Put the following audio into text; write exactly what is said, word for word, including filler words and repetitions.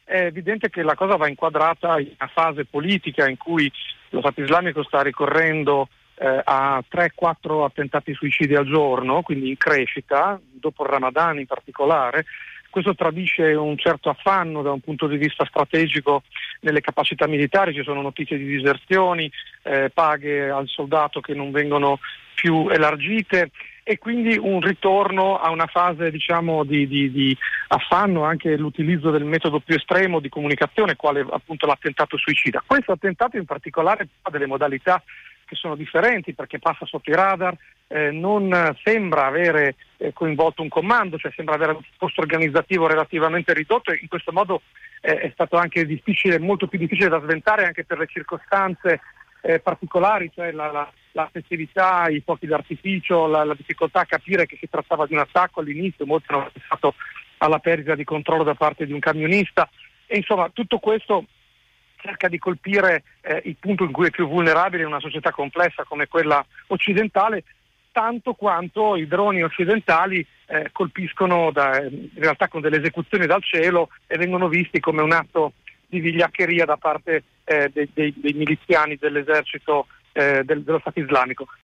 è evidente che la cosa va inquadrata in una fase politica in cui lo Stato islamico sta ricorrendo eh, a tre quattro attentati suicidi al giorno, quindi in crescita, dopo il Ramadan in particolare. Questo tradisce un certo affanno da un punto di vista strategico nelle capacità militari, ci sono notizie di diserzioni, eh, paghe al soldato che non vengono più elargite e quindi un ritorno a una fase diciamo di, di, di affanno, anche l'utilizzo del metodo più estremo di comunicazione, quale appunto l'attentato suicida. Questo attentato in particolare ha delle modalità che sono differenti perché passa sotto i radar, eh, non sembra avere eh, coinvolto un comando, cioè sembra avere un costo organizzativo relativamente ridotto e in questo modo eh, è stato anche difficile, molto più difficile da sventare anche per le circostanze eh, particolari, cioè la, la, la festività, i fuochi d'artificio, la, la difficoltà a capire che si trattava di un attacco all'inizio, molti hanno pensato alla perdita di controllo da parte di un camionista e insomma tutto questo cerca di colpire eh, il punto in cui è più vulnerabile in una società complessa come quella occidentale, tanto quanto i droni occidentali eh, colpiscono da, in realtà con delle esecuzioni dal cielo e vengono visti come un atto di vigliaccheria da parte eh, dei, dei, dei miliziani dell'esercito eh, del, dello Stato islamico.